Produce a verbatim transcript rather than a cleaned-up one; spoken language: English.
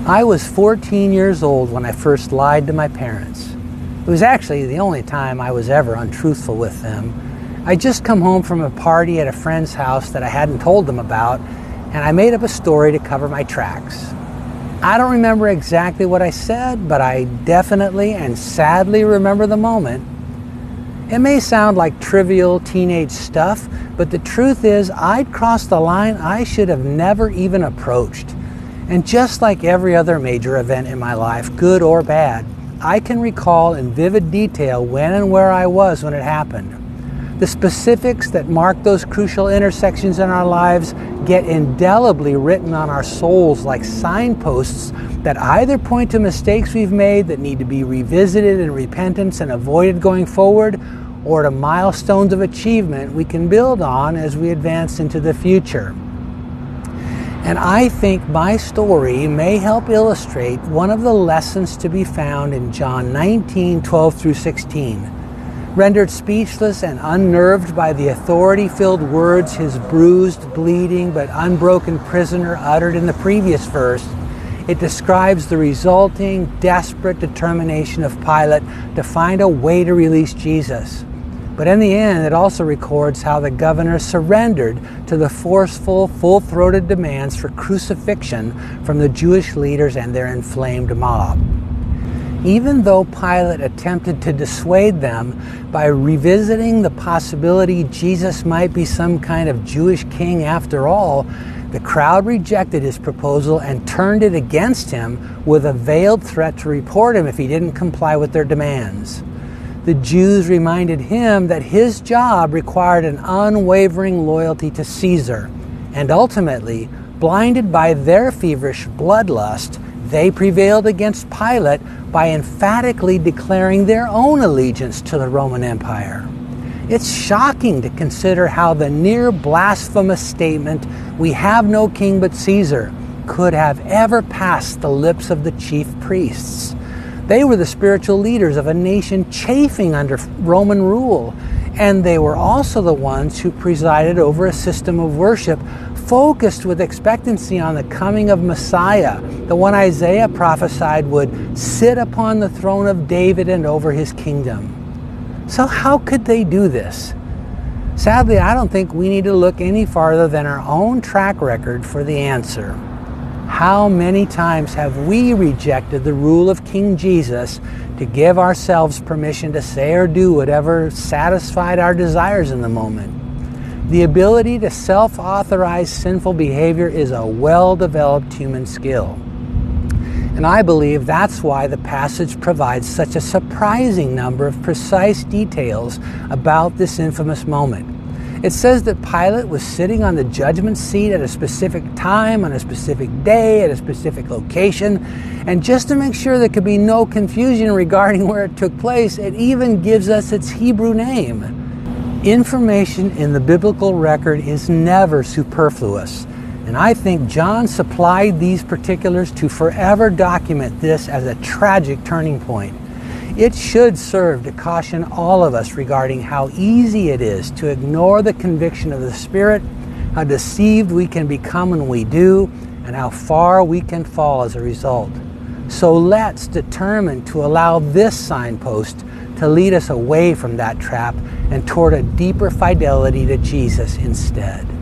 I was fourteen years old when I first lied to my parents. It was actually the only time I was ever untruthful with them. I'd just come home from a party at a friend's house that I hadn't told them about, and I made up a story to cover my tracks. I don't remember exactly what I said, but I definitely and sadly remember the moment. It may sound like trivial teenage stuff, but the truth is I'd crossed the line I should have never even approached. And just like every other major event in my life, good or bad, I can recall in vivid detail when and where I was when it happened. The specifics that mark those crucial intersections in our lives get indelibly written on our souls like signposts that either point to mistakes we've made that need to be revisited in repentance and avoided going forward, or to milestones of achievement we can build on as we advance into the future. And I think my story may help illustrate one of the lessons to be found in John nineteen, twelve through sixteen. Rendered speechless and unnerved by the authority-filled words his bruised, bleeding, but unbroken prisoner uttered in the previous verse, it describes the resulting, desperate determination of Pilate to find a way to release Jesus. But in the end, it also records how the governor surrendered to the forceful, full-throated demands for crucifixion from the Jewish leaders and their inflamed mob. Even though Pilate attempted to dissuade them by revisiting the possibility Jesus might be some kind of Jewish king after all, the crowd rejected his proposal and turned it against him with a veiled threat to report him if he didn't comply with their demands. The Jews reminded him that his job required an unwavering loyalty to Caesar, and ultimately, blinded by their feverish bloodlust, they prevailed against Pilate by emphatically declaring their own allegiance to the Roman Empire. It's shocking to consider how the near blasphemous statement, "We have no king but Caesar," could have ever passed the lips of the chief priests. They were the spiritual leaders of a nation chafing under Roman rule, and they were also the ones who presided over a system of worship focused with expectancy on the coming of Messiah, the one Isaiah prophesied would sit upon the throne of David and over his kingdom. So how could they do this? Sadly, I don't think we need to look any farther than our own track record for the answer. How many times have we rejected the rule of King Jesus to give ourselves permission to say or do whatever satisfied our desires in the moment? The ability to self-authorize sinful behavior is a well-developed human skill. And I believe that's why the passage provides such a surprising number of precise details about this infamous moment. It says that Pilate was sitting on the judgment seat at a specific time, on a specific day, at a specific location. And just to make sure there could be no confusion regarding where it took place, it even gives us its Hebrew name. Information in the biblical record is never superfluous. And I think John supplied these particulars to forever document this as a tragic turning point. It should serve to caution all of us regarding how easy it is to ignore the conviction of the Spirit, how deceived we can become when we do, and how far we can fall as a result. So let's determine to allow this signpost to lead us away from that trap and toward a deeper fidelity to Jesus instead.